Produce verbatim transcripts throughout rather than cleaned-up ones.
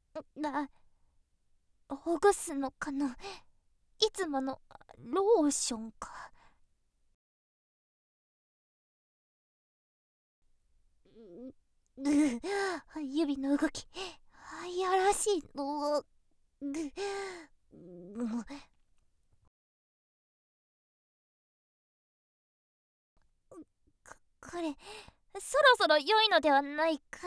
だ、ほぐすのかな。いつものローションか。ぐ指の動き、いやらしいの。ぐぐこれ、そろそろ良いのではないか。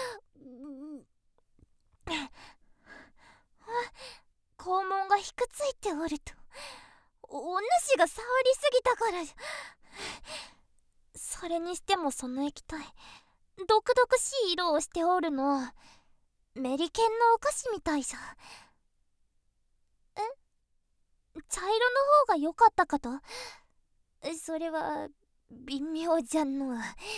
肛門がひくついておると、お主が触りすぎたからじゃ。それにしてもその液体、毒々しい色をしておるの。メリケンのお菓子みたいじゃ。え、茶色の方が良かったかと。それは微妙じゃの。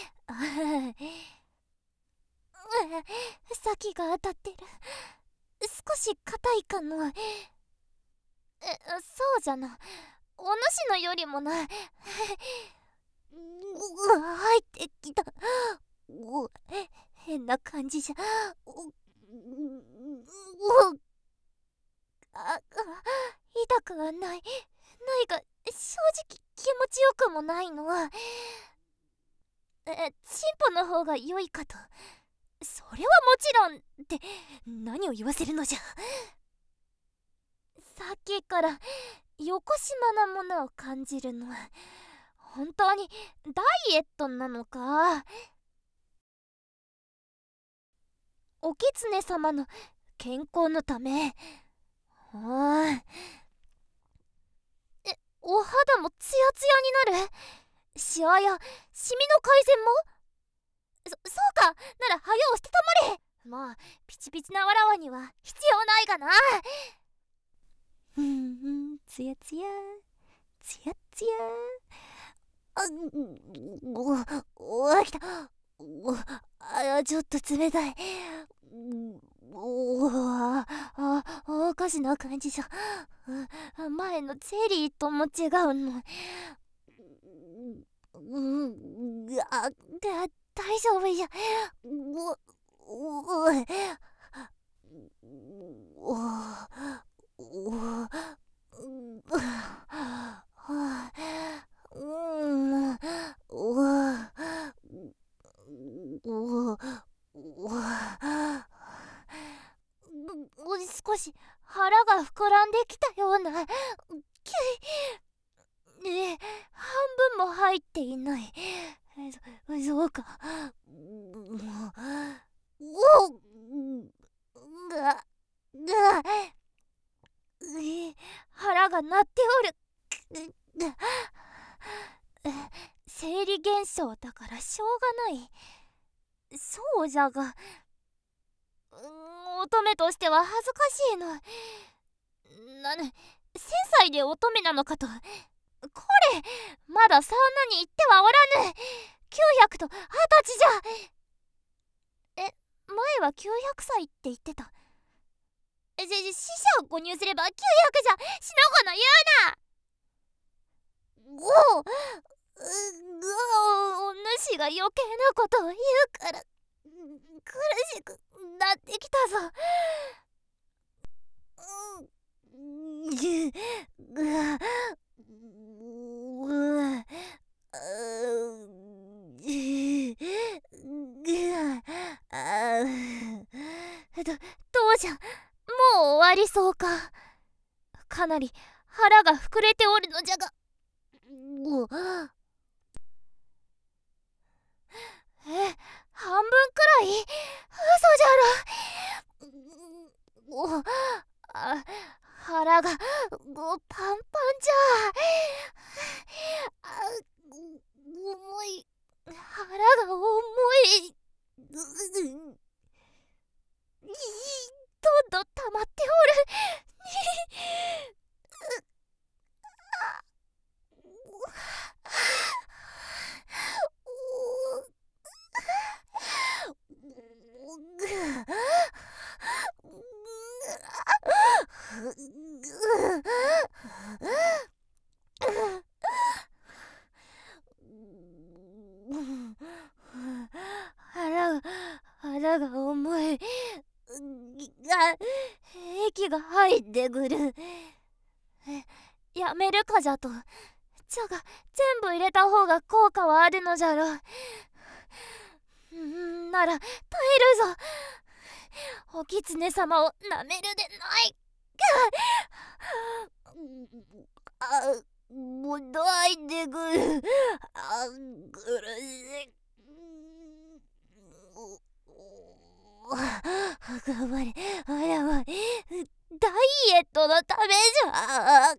先が当たってる。少し硬いかの。え、そうじゃな。お主のよりもな。入ってきた。変な感じじゃ。あ、痛くはない。ないが、正直気持ちよくもないの。え、チンポの方が良いかと。それはもちろんって何を言わせるのじゃ。さっきからよこしまなものを感じるの。本当にダイエットなのか。お狐様の健康のため。おい、え、お肌もツヤツヤになる。シワやシミの改善も。そそうかなら早うしてたまれ。まあピチピチなわらわには必要ないがな。うんうん、ツヤツヤツヤツヤ。あ、おお、きた。おあ、ちょっと冷たい。おああ、おかしな感じじゃ。前のゼリーとも違うの。うん、あ、大丈夫じゃ。おおおおうんおお少し腹が膨らんできたような。きねえ、半分も入っていない。そそうか。おががえ腹が鳴っておる。生理現象だからしょうがない。そうじゃが、乙女としては恥ずかしいの。なぬ、せんさいで乙女なのかと。これまだサウナに行ってはおらぬ。きゅうひゃくとはたちじゃ。え、前はきゅうひゃくさいって言ってた。え、じゃ、死者を誤入すればきゅうひゃくじゃ。しのごの言うな。ごううお主が余計なことを言うから苦しくなってきたぞ。うんぐぐぐどどうじゃ、もう終わりそうか。かなり腹が膨れておるのじゃが。え、半分くらい嘘じゃろ。おあ、腹がごパンパンじゃ。あ、重い。腹が重い。どんどん溜まっておる。腹が腹が重い。 息が入ってくる。やめるかじゃと。じゃが全部入れた方が効果はあるのじゃろう。んなら耐えるぞ。お狐様をなめるでない。あ、もうないでくる。あ、苦しい。頑張れ、あらはダイエットのためじゃ。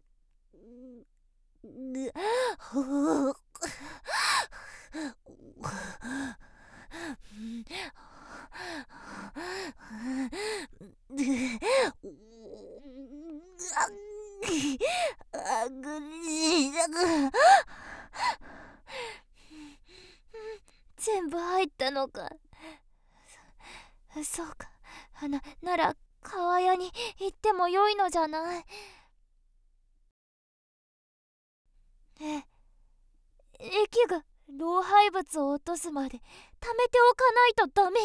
あぐりだが全部入ったのか。そそうか。ななら川屋に行ってもよいのじゃな。え息が老廃物を落とすまで溜めておかないとダメ。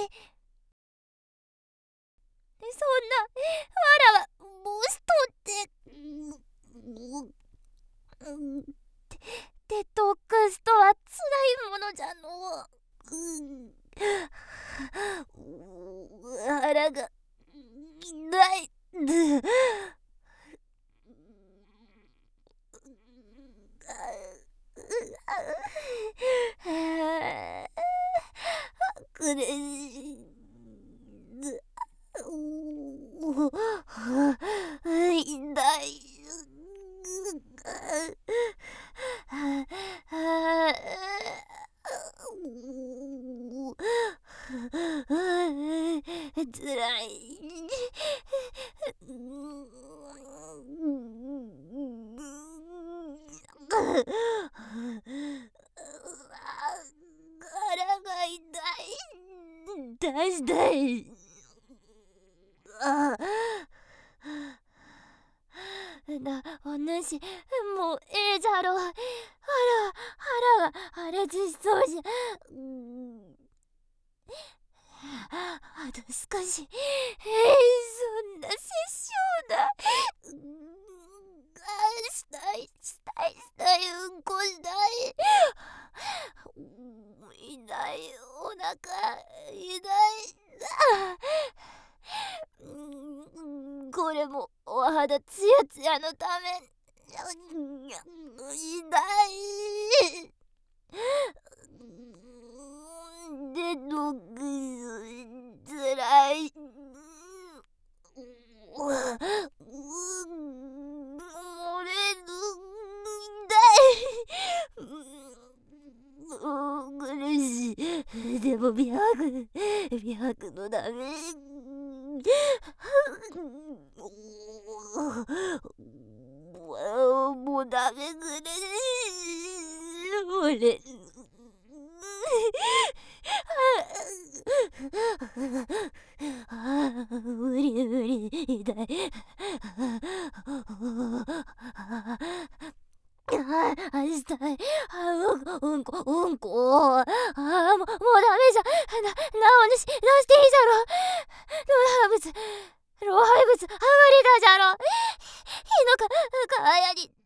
そんなわらはボスとってデデトックスとはつらいものじゃのう。腹が痛い。苦しい。痛い。つらい。腹が痛い。出したい。あな、お主もうええじゃろ。あら、腹が破裂しそうじゃ。あと少し。えー、そんな殺生だ。したいしたいしたい、うんこしたい。痛い、お腹痛い。これもお肌ツヤツヤのため。痛い。でどくつらい。漏れる。痛い。苦しい。でも美白美白のため。もうダメぐれ俺無理無理痛い。ああしたい。あうんうんこうんこ。あもうもうダメじゃ。ななおにし出していいじゃろ。老廃物老廃物あまりだじゃろ。いいのか川屋に